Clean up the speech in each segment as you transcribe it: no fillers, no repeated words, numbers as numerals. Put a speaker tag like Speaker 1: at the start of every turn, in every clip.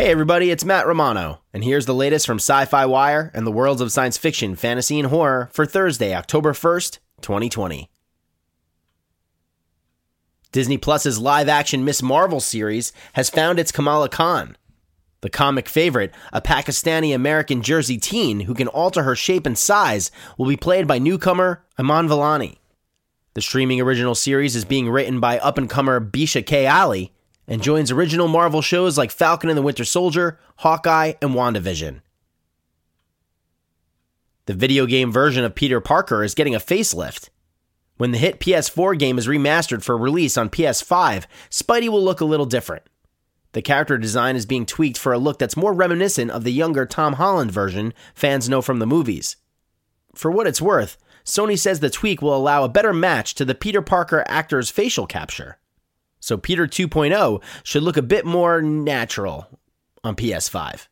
Speaker 1: Hey everybody, it's Matt Romano, and here's the latest from Sci-Fi Wire and the worlds of science fiction, fantasy, and horror for Thursday, October 1st, 2020. Disney Plus's live-action Ms. Marvel series has found its Kamala Khan. The comic favorite, a Pakistani-American Jersey teen who can alter her shape and size, will be played by newcomer Iman Vellani. The streaming original series is being written by up-and-comer Bisha K. Ali, and joins original Marvel shows like Falcon and the Winter Soldier, Hawkeye, and WandaVision. The video game version of Peter Parker is getting a facelift. When the hit PS4 game is remastered for release on PS5, Spidey will look a little different. The character design is being tweaked for a look that's more reminiscent of the younger Tom Holland version fans know from the movies. For what it's worth, Sony says the tweak will allow a better match to the Peter Parker actor's facial capture. So Peter 2.0 should look a bit more natural on PS5.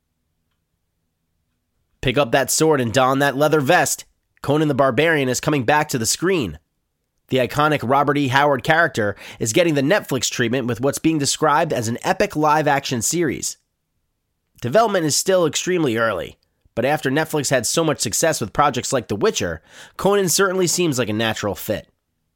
Speaker 1: Pick up that sword and don that leather vest. Conan the Barbarian is coming back to the screen. The iconic Robert E. Howard character is getting the Netflix treatment with what's being described as an epic live-action series. Development is still extremely early, but after Netflix had so much success with projects like The Witcher, Conan certainly seems like a natural fit.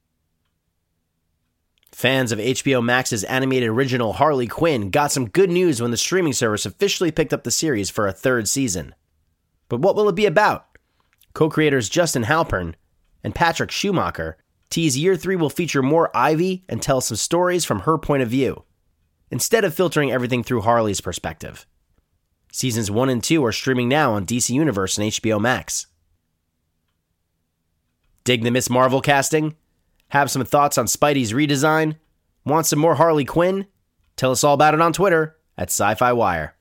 Speaker 1: Fans of HBO Max's animated original Harley Quinn got some good news when the streaming service officially picked up the series for a third season. But what will it be about? Co-creators Justin Halpern and Patrick Schumacher tease Year 3 will feature more Ivy and tell some stories from her point of view, instead of filtering everything through Harley's perspective. Seasons 1 and 2 are streaming now on DC Universe and HBO Max. Dig the Ms. Marvel casting? Have some thoughts on Spidey's redesign? Want some more Harley Quinn? Tell us all about it on Twitter @SciFiWire.